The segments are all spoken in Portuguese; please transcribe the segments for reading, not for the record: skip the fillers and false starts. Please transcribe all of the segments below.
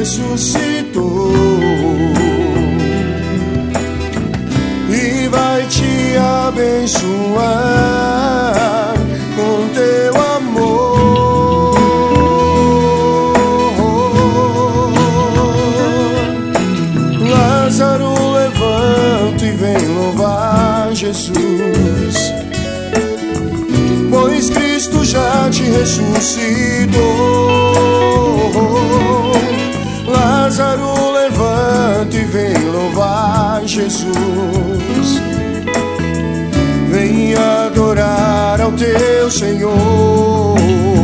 ressuscitou e vai te abençoar com teu amor. Lázaro, levanta e vem louvar Jesus, pois Cristo já te ressuscitou. Lázaro, levanta e vem louvar Jesus, vem adorar ao teu Senhor,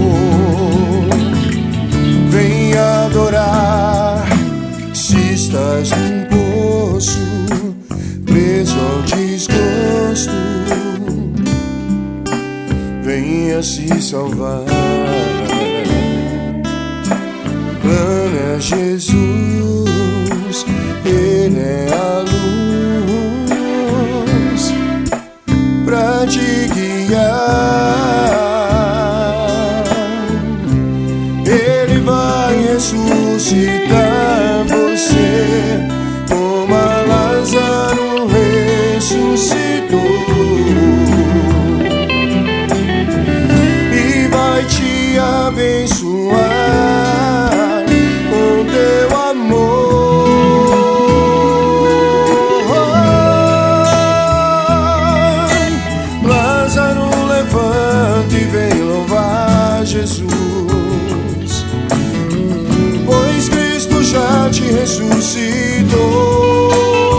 vem adorar. Se estás num poço, preso ao desgosto, venha se salvar. Clame a Jesus, Ele é a luz pra te guiar. Ele vai ressuscitar você, como a Lázaro ressuscitou, e vai te abençoar com teu amor. Lázaro, levanta e vem louvar Jesus, pois Cristo já te ressuscitou.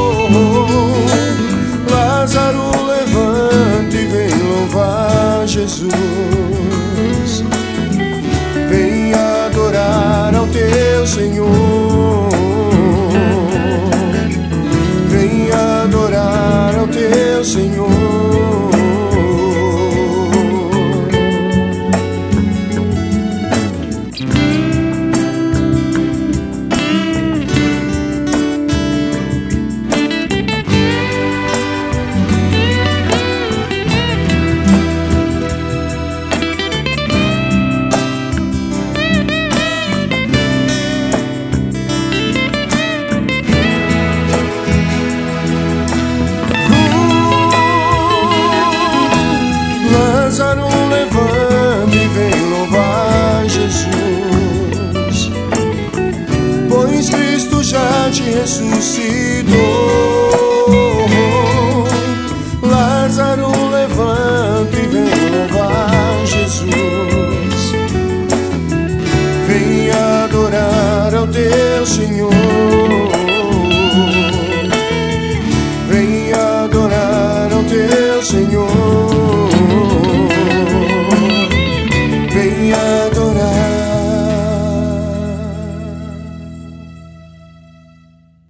Lázaro, levanta e vem louvar Jesus, vem adorar ao teu Senhor, vem adorar ao teu Senhor. Lázaro, levanta e vem louvar Jesus, pois Cristo já te ressuscitou. Lázaro, levanta e vem louvar Jesus, vem adorar ao teu Senhor,